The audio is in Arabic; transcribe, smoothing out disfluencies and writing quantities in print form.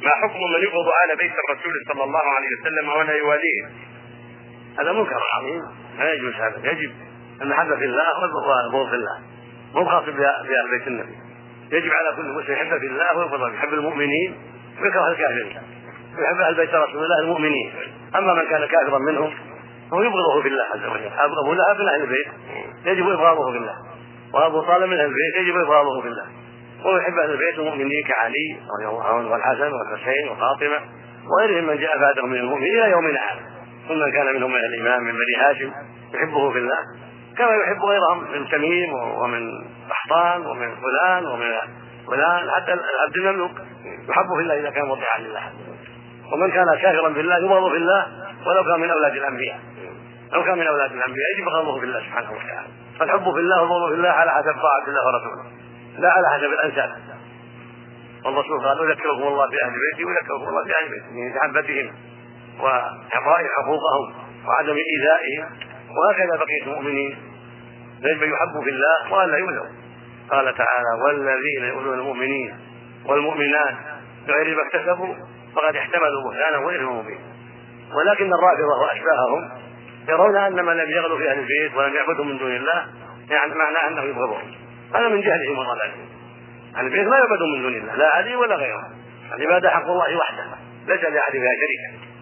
ما حكم من يبغض آل بيت الرسول صلى الله عليه وسلم ولا يواليه؟ هذا منكر عظيم، لا يجوز هذا. يجب المحبة في الله والبغض في الله، مو خاص بآل بيت النبي. يجب على كل مسلم يحب في الله ويبغض، يحب المؤمنين ويكره الكافرين، ويحب آل بيت رسول الله المؤمنين. أما من كان كافرا منهم هو يبغضه في الله عز وجل. أبو لهب من أهل البيت يجب إبغاضه في الله، وأبو طالب من أهل البيت يجب إبغاضه في الله. ويحب أهل البيت المؤمنين كعلي والحسن والحسين وفاطمة وغيرهم من جاء بعدهم من المؤمنين إلى يومنا هذا. ثم كان منهم من الإمام من بني هاشم يحبه في الله، كما يحب غيرهم من تميم ومن قحطان ومن فلان ومن فلان، حتى عبد المملوك يحب في الله إذا كان مطيعا لله. ومن كان كافرا بالله يبغض في الله ولو كان من أولاد الأنبياء، لو كان من أولاد الأنبياء يجب بغضه في الله سبحانه وتعالى. فالحب في الله والبغض في الله على حسب طاعة الله ورسوله، لا على حسب الأنساب. والرسول قال: أذكركم الله بأهل بيتي وذكركم الله بأهل بيتي، من محبتهم وإعطاء حقوقهم وعدم إيذائهم. وهكذا بقية المؤمنين يجب أن يحبوا في الله وألا يؤذوا. قال تعالى: والذين يؤذون المؤمنين والمؤمنات بغير ما اكتسبوا فقد احتملوا بهتانا وإثما مبينا. ولكن الرافضة وأشباههم يرون أن من لم يغلو في أهل البيت ولم يعبدهم من دون الله يعني معناه أنه يبغضهم. هذا من جهلهم وضلالهم. أهل البيت ما يعبدون من دون الله، لا علي ولا غيره. العبادة حق الله وحده، ليس لأحد بها شريكا.